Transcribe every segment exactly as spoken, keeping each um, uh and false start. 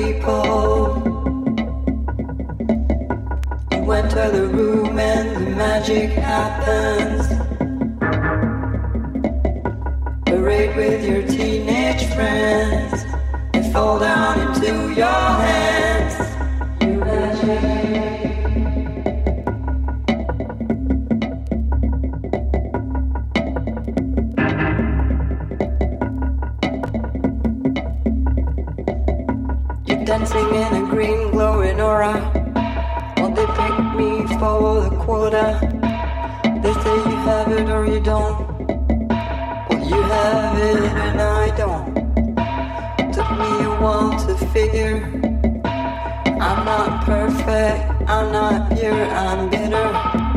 people. You enter the room and the magic happens. Parade with your teenage friends. They fall down into your hands. You magic. Dancing in a green glowing aura. Well, they pick me for the quota. They say you have it or you don't. Well, you have it and I don't. Took me a while to figure. I'm not perfect, I'm not pure, I'm bitter.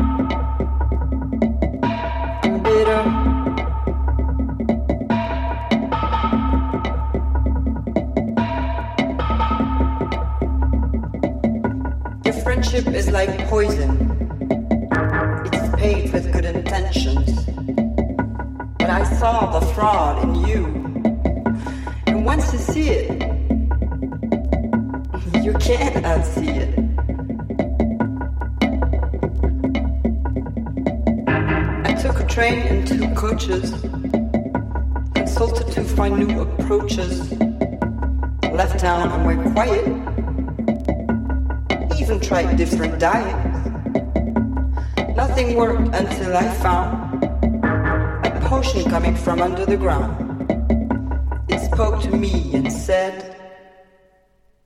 I'm bitter. Friendship is like poison. It's paid with good intentions. But I saw the fraud in you. And once you see it, you can't unsee it. I took a train and two coaches. Consulted to find new approaches. Left town and went quiet. Even tried different diets. Nothing worked until I found a potion coming from under the ground. It spoke to me and said,